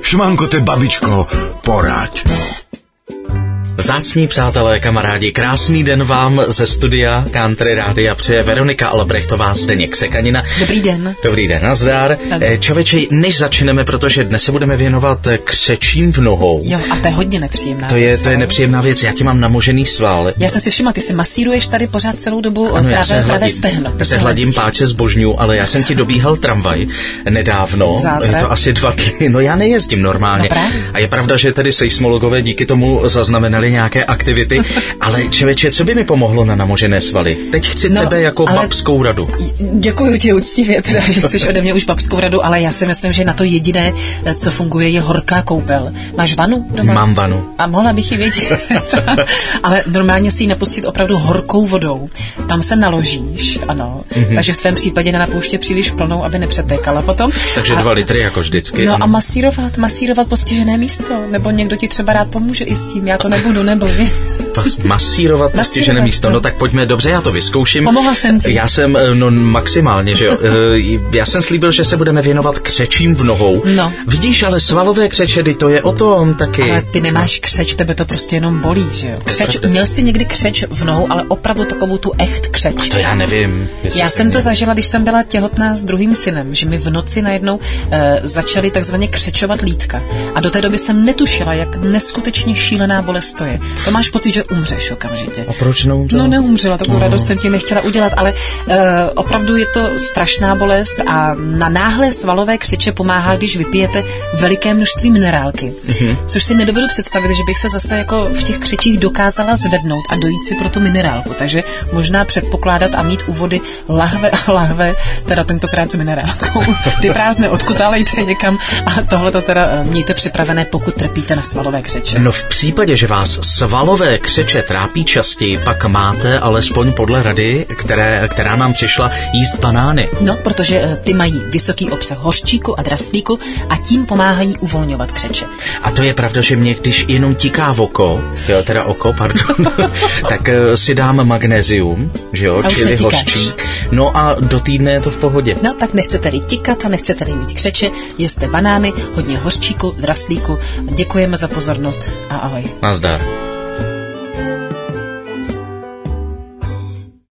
Šmanko, te babičko, poraď. Vzácní přátelé, kamarádi, krásný den vám ze studia Country Rádia přeje Veronika Albrechtová, Zdeněk Sekanina. Dobrý den. Dobrý den, nazdar. Čověči, než začneme, protože dnes se budeme věnovat křečím v nohou. Jo, a to je hodně nepříjemná věc. To je nepříjemná věc, já ti mám namožený sval. Já jsem si všimla, ty si masíruješ tady pořád celou dobu pravé stehno. Já se hladím páče zbožňů, ale já jsem ti dobíhal tramvaj nedávno. Zázrak. Je to asi 2 dny. No já nejezdím normálně. No, a je pravda, že tedy seismologové díky tomu zaznamenali nějaké aktivity, ale člověče, co by mi pomohlo na namožené svaly? Teď chci tebe jako babskou radu. Děkuji ti úctivě, teda, že chceš ode mě už babskou radu, ale já si myslím, že na to jediné, co funguje, je horká koupel. Máš vanu doma? Mám vanu. A mohla bych ji vědět. Ale normálně si ji napustit opravdu horkou vodou. Tam se naložíš, ano. Takže v tvém případě nenapouště příliš plnou, aby nepřetékala potom. Takže 2 litry jako vždycky. No a masírovat postižené místo. Nebo někdo ti třeba rád pomůže i s tím. Já to nebudu, nebo vy. Masírovat postižené místo. No tak pojďme, dobře, já to vyzkouším. Pomohla jsem ti. Já jsem, maximálně, že jo. Já jsem slíbil, že se budeme věnovat křečím v nohou. No. Vidíš, ale svalové křečedy, to je o tom taky. Ale ty nemáš křeč, tebe to prostě jenom bolí, že jo. Měl jsi někdy křeč v nohou, ale opravdu takovou tu echt křeč. A to já nevím. Já jsem to zažila, když jsem byla těhotná s druhým synem, že mi v noci najednou začaly takzvaně křečovat lítka. A do té doby jsem netušila, jak neskutečně šílená bolest to je. To máš pocit, že umřeš okamžitě. A proč neumřela? No neumřela, takovou radost jsem ti nechtěla udělat, ale opravdu je to strašná bolest a na náhlé svalové křeče pomáhá, když vypijete veliké množství minerálky. Což si nedovedu představit, že bych se zase jako v těch křečích dokázala zvednout a dojít si pro tu minerálku. Takže možná předpokládat a mít u vody lahve, teda tentokrát s minerálkou. Ty prázdné odkutálejte někam a tohle to teda mějte připravené, pokud trpíte na svalové křeče. No v případě, že vás svalové křeče trápí častěji, pak máte alespoň podle rady, která nám přišla, jíst banány. No, protože ty mají vysoký obsah hořčíku a draslíku a tím pomáhají uvolňovat křeče. A to je pravda, že mě, když jenom tiká oko, tak si dám magnézium, že jo, čili hořčík. No a do týdne je to v pohodě. No, tak nechcete-li tikat a nechcete-li mít křeče, jeste banány, hodně hořčíku, draslíku. Děkujeme za pozornost a ahoj. Nazdar.